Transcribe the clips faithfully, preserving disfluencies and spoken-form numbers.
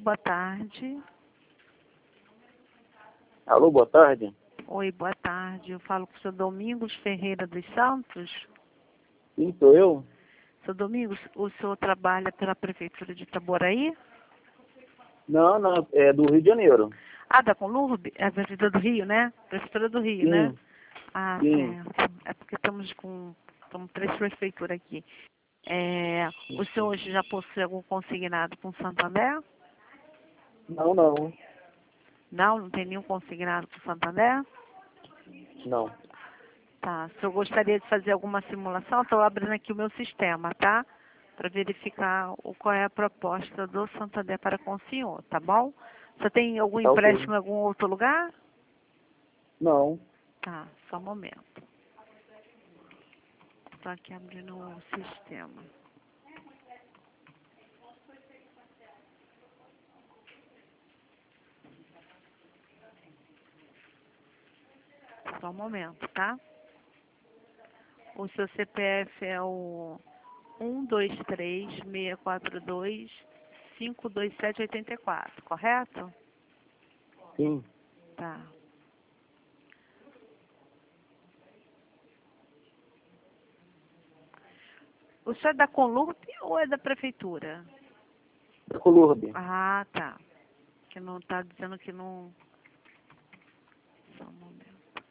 boa tarde. Alô, boa tarde. Oi, boa tarde. Eu falo com o senhor Domingos Ferreira dos Santos. Sim, sou eu. Seu Domingos, o senhor trabalha pela Prefeitura de Itaboraí? Não, não, é do Rio de Janeiro. Ah, da Conlurb? É a Prefeitura do Rio, né? Prefeitura do Rio, né? Sim, Ah, sim. certo. É porque estamos com estamos três prefeituras aqui. É, o senhor hoje já possui algum consignado com Santander? Não, não, Não, não tem nenhum consignado com Santander? não. Tá. Se eu gostaria de fazer alguma simulação, estou abrindo aqui o meu sistema, tá? Para verificar o, qual é a proposta do Santander para com o senhor, tá bom? Você tem algum Tá ok. empréstimo em algum outro lugar? Não. Tá, só um momento. Estou aqui abrindo o sistema. Só um momento, tá? O seu C P F é o um dois três seis quatro dois cinco dois sete oito quatro, correto? Sim. Tá. O senhor é da Conlurb ou é da Prefeitura? Da Colurbe. Ah, tá. Que não tá dizendo que não... Só um momento.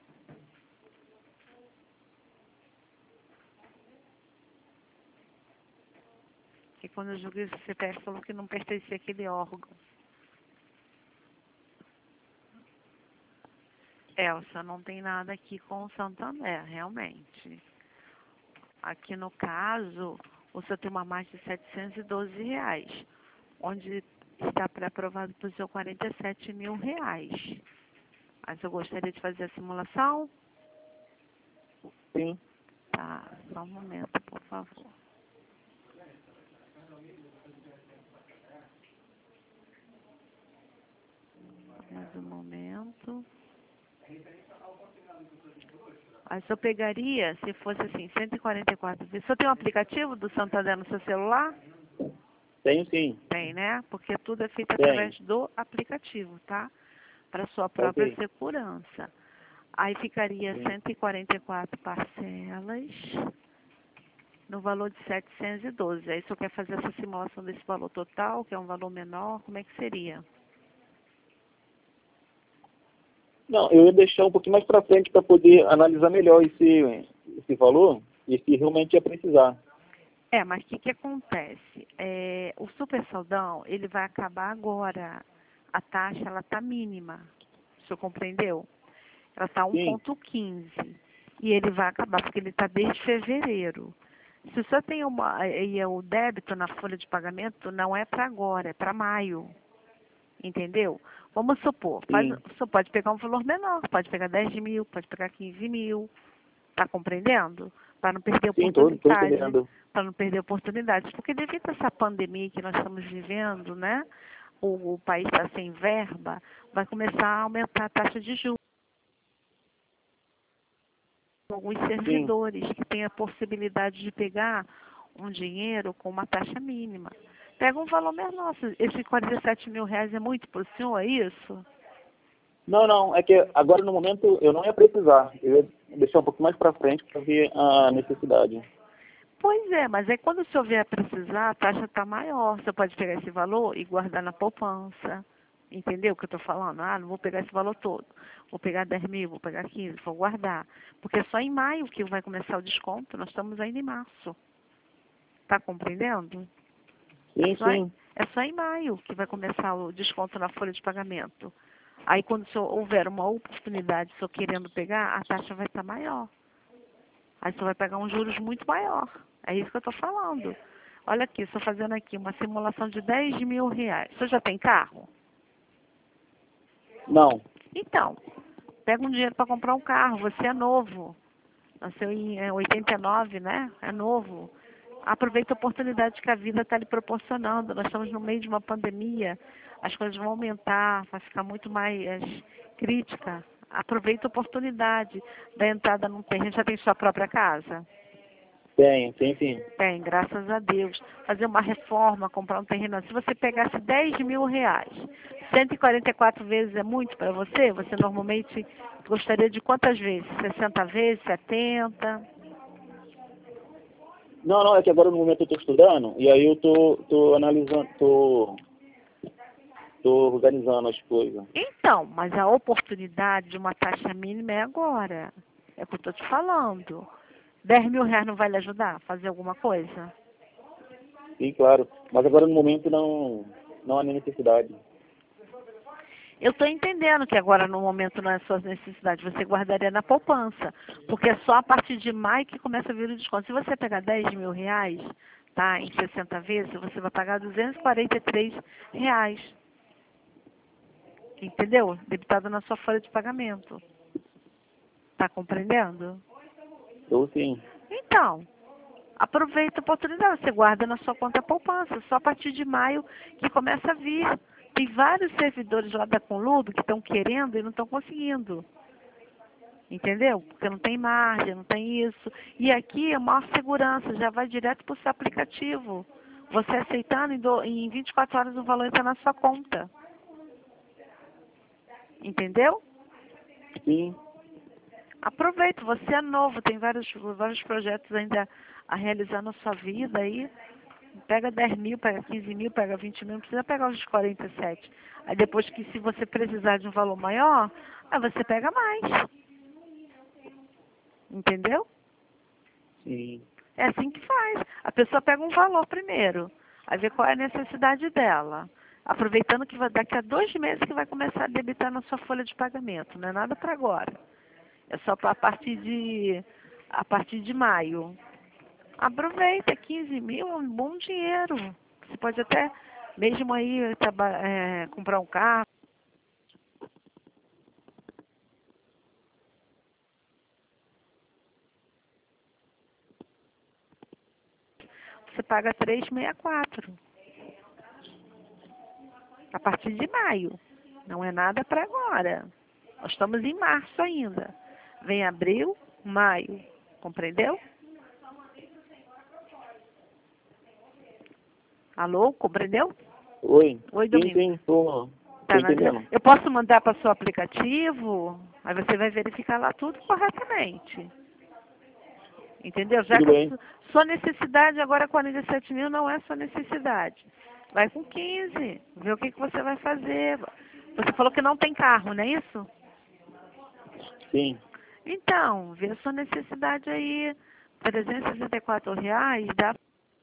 Que quando eu joguei o C P F falou que não pertencia àquele órgão. Elsa, não tem nada aqui com o Santander, realmente. Aqui no caso, o senhor tem uma margem de setecentos e doze reais, onde está pré-aprovado por seu quarenta e sete mil reais. Mas eu gostaria de fazer a simulação? Sim. Tá, só um momento, por favor. Mais um momento. Aí se eu pegaria, se fosse assim, cento e quarenta e quatro vezes. O senhor tem um aplicativo do Santander no seu celular? Tenho sim. Tem, né? Porque tudo é feito Tenho. através do aplicativo, tá? Para sua Tá própria ok. segurança. Aí ficaria Sim. cento e quarenta e quatro parcelas no valor de setecentos e doze. Aí o senhor quer fazer essa simulação desse valor total, que é um valor menor, como é que seria? Não, eu ia deixar um pouquinho mais para frente para poder analisar melhor esse, esse valor e se realmente ia precisar. É, mas o que, que acontece? É, o super saldão, ele vai acabar agora. A taxa, ela está mínima. O senhor compreendeu? Ela está um Sim. ponto quinze. E ele vai acabar, porque ele está desde fevereiro. Se o senhor tem uma, e o débito na folha de pagamento, não é para agora, é para maio. Entendeu? Vamos supor, faz, Sim. o senhor pode pegar um valor menor, pode pegar dez mil, pode pegar quinze mil. Está compreendendo? Para não perder Sim, tô, tô oportunidade. entendendo. Para não perder oportunidades. Porque devido a essa pandemia que nós estamos vivendo, né? O, o país está sem verba, vai começar a aumentar a taxa de juros. Alguns Sim. servidores que têm a possibilidade de pegar um dinheiro com uma taxa mínima. Pega um valor menor. Esse quarenta e sete mil reais é muito para o senhor, é isso? Não, não, é que agora no momento eu não ia precisar. Eu ia deixar um pouquinho mais para frente para ver a necessidade. Pois é, mas aí quando o senhor vier precisar, a taxa está maior. Você pode pegar esse valor e guardar na poupança. Entendeu o que eu estou falando? Ah, não vou pegar esse valor todo. Vou pegar dez mil, vou pegar quinze, vou guardar. Porque é só em maio que vai começar o desconto. Nós estamos ainda em março. Está compreendendo? É Sim, só, sim. é só em maio que vai começar o desconto na folha de pagamento. Aí quando o senhor houver uma oportunidade, o senhor querendo pegar, a taxa vai estar maior. Aí você vai pegar um juros muito maior. É isso que eu estou falando. Olha aqui, estou fazendo aqui uma simulação de dez mil reais. Você já tem carro? Não. Então, pega um dinheiro para comprar um carro. Você é novo. Nasceu em é, oitenta e nove, né? É novo. Aproveita a oportunidade que a vida está lhe proporcionando. Nós estamos no meio de uma pandemia. As coisas vão aumentar, vai ficar muito mais crítica. Aproveita a oportunidade da entrada num terreno. Já tem sua própria casa? Tem, tem sim. Tem, graças a Deus. Fazer uma reforma, comprar um terreno. Se você pegasse dez mil reais, cento e quarenta e quatro vezes é muito para você? Você normalmente gostaria de quantas vezes? sessenta vezes? setenta? Não, não, é que agora no momento eu estou estudando e aí eu tô, tô analisando, tô, tô organizando as coisas. Então, mas a oportunidade de uma taxa mínima é agora. É o que eu estou te falando. dez mil reais não vai lhe ajudar a fazer alguma coisa? Sim, claro. Mas agora no momento não, não há necessidade. Eu estou entendendo que agora no momento não é suas necessidades, você guardaria na poupança, porque é só a partir de maio que começa a vir o desconto. Se você pegar dez mil reais, tá, em sessenta vezes, você vai pagar duzentos e quarenta e três reais, entendeu? Debitado na sua folha de pagamento. Tá compreendendo? Eu sim. Então, aproveita a oportunidade, você guarda na sua conta poupança, só a partir de maio que começa a vir. Tem vários servidores lá da Conludo que estão querendo e não estão conseguindo. Entendeu? Porque não tem margem, não tem isso. E aqui é maior segurança, já vai direto para o seu aplicativo. Você aceitando, em, do, em vinte e quatro horas o valor entra na sua conta. Entendeu? Sim. Aproveita, você é novo, tem vários, vários projetos ainda a realizar na sua vida aí. Pega dez mil, pega quinze mil, pega vinte mil, não precisa pegar os quarenta e sete. Aí depois que se você precisar de um valor maior, aí você pega mais. Entendeu? Sim. É assim que faz. A pessoa pega um valor primeiro, aí vê qual é a necessidade dela. Aproveitando que vai, daqui a dois meses que vai começar a debitar na sua folha de pagamento. Não é nada para agora. É só para a partir de a partir de maio. Aproveita, quinze mil é um bom dinheiro. Você pode até, mesmo aí, traba- é, comprar um carro. Você paga trezentos e sessenta e quatro a partir de maio. Não é nada para agora. Nós estamos em março ainda. Vem abril, maio. Compreendeu? Alô, compreendeu? Oi. Oi, Sim, Domingo. sim, tô, tô Tá, mas eu entendendo. eu posso mandar para o seu aplicativo, aí você vai verificar lá tudo corretamente. Entendeu? Já Tudo que a bem. su- sua necessidade agora quarenta e sete mil não é sua necessidade. Vai com quinze, vê o que, que você vai fazer. Você falou que não tem carro, não é isso? Sim. Então, vê a sua necessidade aí. trezentos e sessenta e quatro reais dá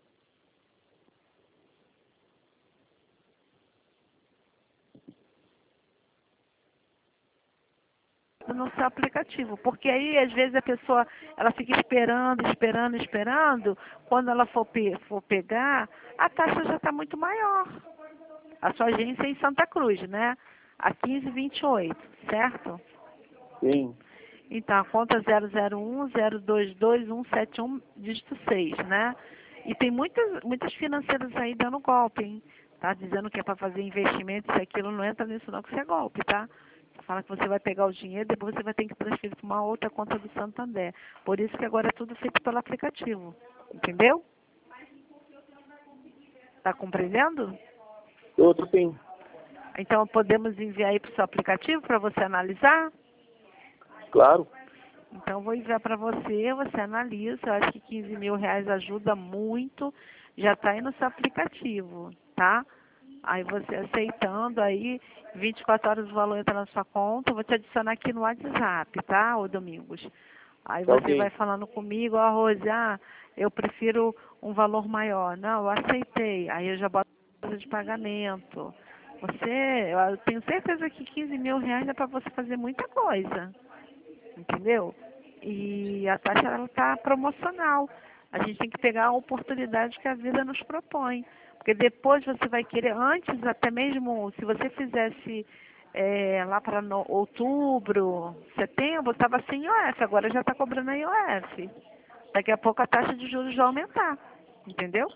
no seu aplicativo. Porque aí, às vezes, a pessoa ela fica esperando, esperando, esperando. Quando ela for, pe for pegar, a taxa já está muito maior. A sua agência é em Santa Cruz, né? A quinze vinte e oito, certo? Sim. Então, a conta zero zero um zero dois dois um sete um, dígito seis, né? E tem muitas, muitas financeiras aí dando golpe, hein? Tá dizendo que é para fazer investimento, isso e aquilo, não entra nisso não, que isso é golpe, tá? Fala que você vai pegar o dinheiro, depois você vai ter que transferir para uma outra conta do Santander. Por isso que agora é tudo feito pelo aplicativo. Entendeu? Tá compreendendo? Outro sim. Então, podemos enviar aí para o seu aplicativo para você analisar? Claro. Então, vou enviar para você, você analisa. Eu acho que quinze mil reais ajuda muito. Já está aí no seu aplicativo, tá? Aí você aceitando aí, vinte e quatro horas o valor entra na sua conta. Eu vou te adicionar aqui no WhatsApp, tá, ô Domingos? Aí Tá você vai ok. falando comigo, ó, Rose, ah, eu prefiro um valor maior. Não, eu aceitei. Aí eu já boto a de pagamento. Você, eu tenho certeza que quinze mil reais é para você fazer muita coisa. Entendeu? E a taxa ela está promocional. A gente tem que pegar a oportunidade que a vida nos propõe. Porque depois você vai querer, antes até mesmo, se você fizesse é, lá para outubro, setembro, estava sem I O F, agora já está cobrando a I O F. Daqui a pouco a taxa de juros vai aumentar. Entendeu?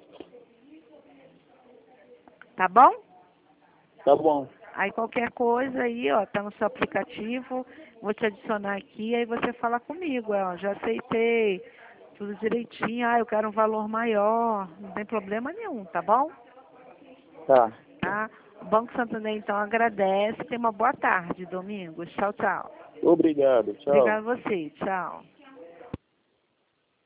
Tá bom? Tá bom. Aí qualquer coisa aí, ó, tá no seu aplicativo, vou te adicionar aqui, aí você fala comigo, ó, já aceitei. tudo direitinho. Ah, eu quero um valor maior. Não tem problema nenhum, tá bom? Tá. Tá? O Banco Santander, então, agradece. Tenha uma boa tarde, Domingos. Tchau, tchau. Obrigado. Tchau. Obrigada a você. Tchau.